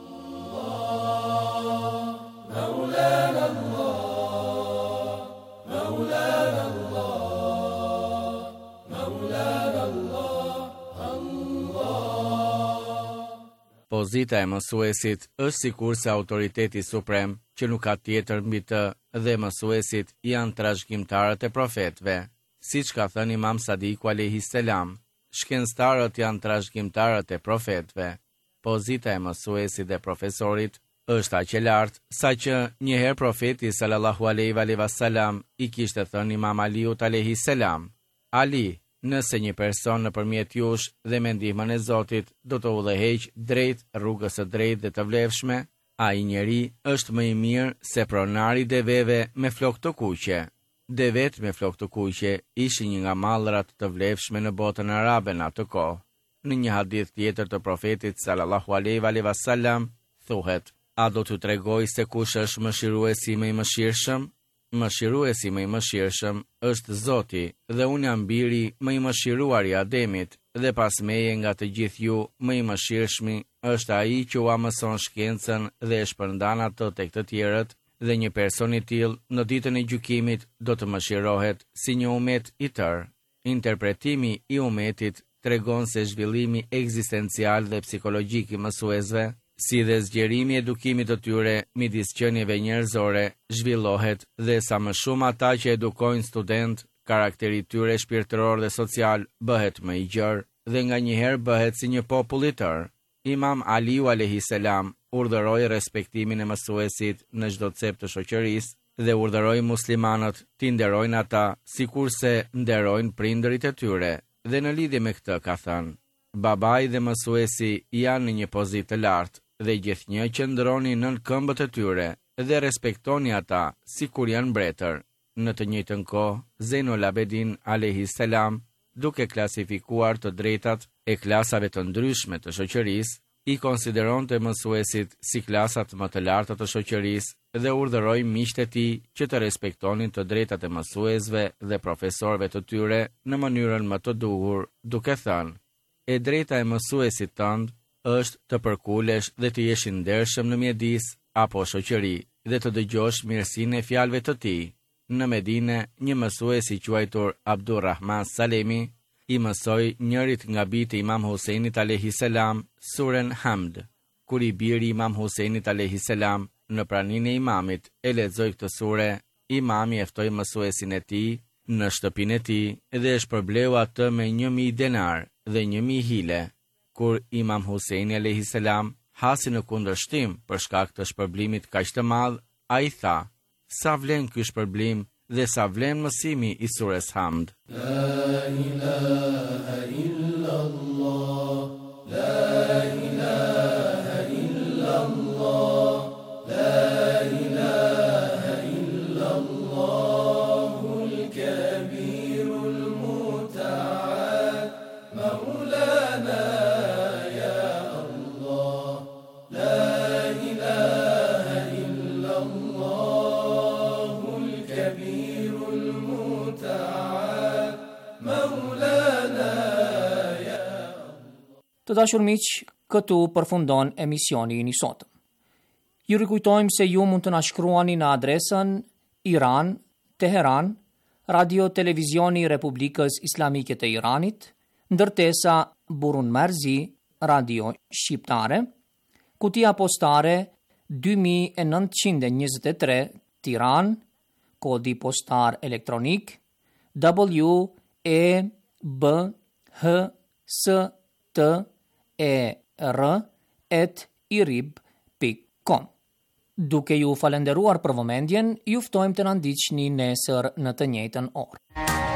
Pozita e mësuesit është sikur se autoriteti suprem që nuk ka tjetër mbi të dhe mësuesit janë trashëgimtarët e profetëve. Siç ka thënë Imam Sadiku alayhi salam, shkencëtarët janë trashëgimtarët e profetëve. Pozita e mësuesit dhe profesorit është aq e lartë saqë një herë profeti sallallahu alaihi wasallam i kishte thënë Imam Aliut alayhi salam: Ali, nëse një person nëpërmjet jush dhe me ndihmën e Zotit do të udhëheq drejt rrugës së drejtë dhe të vlefshme, ai njeri është më i mirë se pronari i deveve me flokë të kuqe. Devet me flokë të kuqe ishin një nga mallrat të vlefshme në botën arabe në atë kohë. Në një hadith tjetër të profetit sallallahu alaihi wasallam thuhet: A do t'ju tregoj se kush është mëshiruesi më i mëshirshëm? Mëshiruesi më i mëshirshëm është Zoti, dhe unë jam biri më i mëshiruar i Ademit, dhe pas meje nga të gjithë ju më i mëshirshmi është ai që ua mëson shkencën dhe e shpërndan atë tek të tjerët, dhe një person i tillë në ditën e gjykimit do të mëshirohet si një umet i tërë. Interpretimi i umetit tregon se zhvillimi ekzistencial dhe psikologjik i mësuesve, si dhe zgjerimi i edukimit të tyre midis qenieve njerëzore, zhvillohet dhe sa më shumë ata që edukojnë student, karakteri i tyre shpirtëror dhe social bëhet më i gjerë dhe nganjëherë bëhet si një popull i tërë. Imam Aliu alayhi salam urdhëroi respektimin e mësuesit në çdo cep të shoqërisë dhe urdhëroi muslimanët t'i nderojnë ata sikurse nderojnë prindërit e tyre. Dhe në lidhje me këtë ka thënë: Babai dhe mësuesi janë në një pozitë të lartë dhe gjithnjë qëndroni nën këmbët e tyre dhe respektoni ata sikur janë mbretër. Në të njëjtën kohë, Zeinul Abidin alayhi salam, duke klasifikuar të drejtat e klasave të ndryshme të shoqërisë, i konsideronte mësuesit si klasat më të larta të shoqërisë dhe urdhëroi miqtë e tij që të respektonin të drejtat e mësuesve dhe profesorëve të tyre në mënyrën më të duhur, duke thënë: "E drejta e mësuesit tënd është të përkulesh dhe të jesh i ndershëm në mjedis apo shoqëri dhe të dëgjosh mirësinë e fjalëve të tij." Në Medinë, një mësues i quajtur Abdurrahman Salemi i mësoi njërit nga bijtë e Imam Husajnit alayhis salam surën Hamd. Kur i biri i Imam Husajnit alayhis salam në praninë e imamit e lexoi këtë sure, imami e ftoi mësuesin e tij në shtëpinë e tij dhe e shpërbleu atë me një mijë denar dhe një mijë hile. Kur Imam Husajni alayhis salam hasi në kundërshtim për shkak të shpërblimit kaq të madh, ai tha: "Sa vlen ky shpërblim dhe sa vlen mësimi i surës Hamd." La ilaha illallah, la ilaha illallah, la ilaha illallahul kabirul muta'al, maulana ya Allah, la ilaha illallahul kabirul muta'al, maulana ya Allah. Të dashur miq, këtu përfundon emisioni i sotëm. Ju rikujtojmë se ju mund të na shkruani në adresën Iran, Teheran, Radio Televizioni Republikës Islamike të Iranit, ndërtesa Burun Marzi, Radio Shqiptare, kutia postare dy mijë e nëntëqind e njëzet e tre, Tiran, kodi postar elektronik W E B H S T E R at irib pikë com. Duke ju falenderuar për vëmendjen, ju ftojmë të na ndiqni nesër në të njëjtën orë.